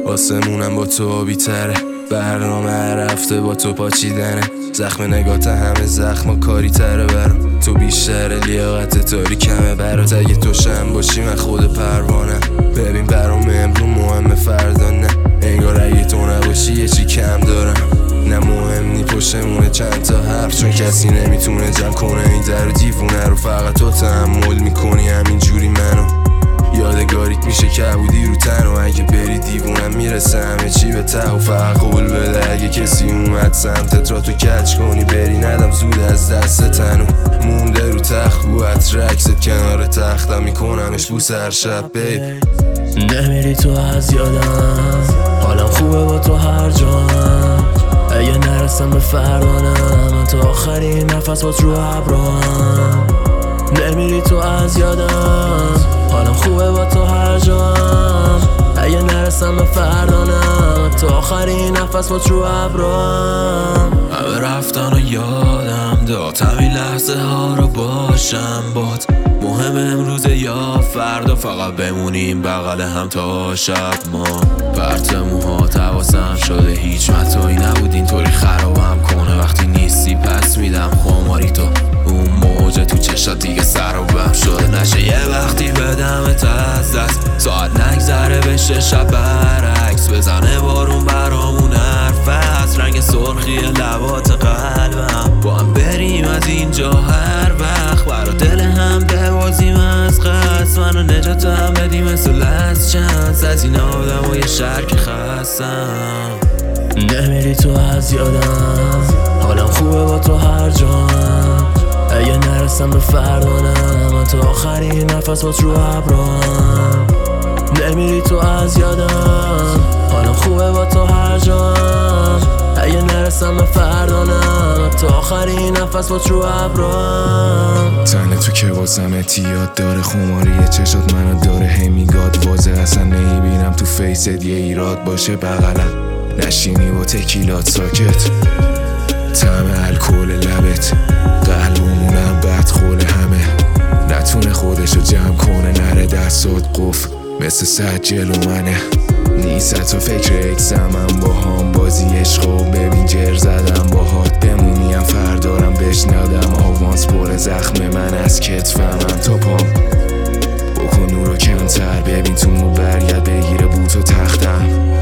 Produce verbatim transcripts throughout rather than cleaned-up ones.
آسمونم با تو آبی تره، برنامه رفته با تو پاچیدنه. زخم نگات همه زخم کاری تره برام، تو بیشتر لیاقت تاری کمه برات. اگه تو شم باشی من خود پروانم، ببین برام امرو مهمه فردا نه. انگار اگه تو نباشی یه چی کم دارم، نه مهم نی پشتمونه چند تا حرف، چون کسی نمیتونه جمع کنه این در و دیوونه رو. فقط تو تحمل میکنی همینجوری منو، یادگاریت میشه کبودی رو تن. و اگه بری دیوونم میرسه همه چی به ته. و فقط قول بده اگه کسی اومد سمتت را تو کچ کنی بری، ندم زود از دست تنو. مونده رو تخت بو عطر عکست کنار تختم، میکنمش بوس هر شب بیب. نمیری تو از یادم، حالم خوبه با تو هر جام. اگه نرسم به فردانم، من تا آخرین نفس بات رو ابروام. نمیری تو از یادم، حالم خوبه با تو هر جام. اگه نرسم به فردانم، تا آخرین نفس بات رو ابروام. همه رفتن و یادم داد، همین لحظه ها رو باشم بات. مهم امروز یا فردا، فقط بمونیم بغل هم تا شب. ما پرت موها تواسم شده، هیچ متایی نبود اینطوری خرابم کنه. وقتی نیستی پس میدم خماری تو، اون موجه تو چشات دیگه سر و بم شده نشه. یه وقتی بدمت از دست، ساعت نگذره بشه شب برعکس. بزنه بارون برامون حرف از رنگ سرخی لبات قلبم. با هم بریم از اینجا هر وقت، برا دل هم ببازیم از قصد. منو نجات هم بدیم مثل از چند از این آدم و یه شرک خستم. نمیری تو از یادم، حالم خوبه با تو هر جام. اگه نرسم به فردانم، من تا آخرین نفس بات رو ابروام. نمیری تو از یادم، حالم خوبه با تو هر جام. اگه نرسم به فردانم، تا آخرین نفس بات رو ابروام. تنه تو که واسمت یاد داره، خماری چشات منو داره هی میگاد. واضح اصلا نمیبینم تو فیست یه ایراد باشه بغلم. نشینی با تکیلات ساکت، طعم الکل لبت. قلبمونم بدخول همه، نتونه خودشو جمع کنه. نره دستات قفل مثل سجل و منه. نیست تو فکر اکسم من با هم بازی عشق و ببین جر زدم باهات. بمونیم فردارم بشنادم آوانس پر زخم من از کتفم تا پام. بکن نورو کمتر ببین تو مو برگرد بگیره بوت و تختم.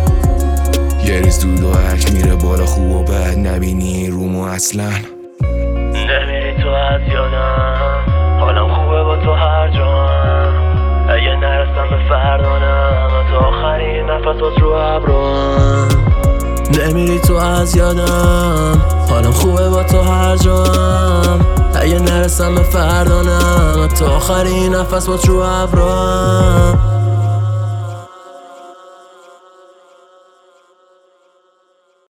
یه ریز دود و عرک میره بالا، خوب و بد نبینی رومو اصلا. نمیری تو از یادم، حالم خوبه با تو هر جام. اگه نرسم به فردانم، من تا آخرین نفس بات رو ابروام. نمیری تو از یادم، حالم خوبه با تو هر جام. اگه نرسم به فردانم، من تا آخرین نفس بات رو ابروام.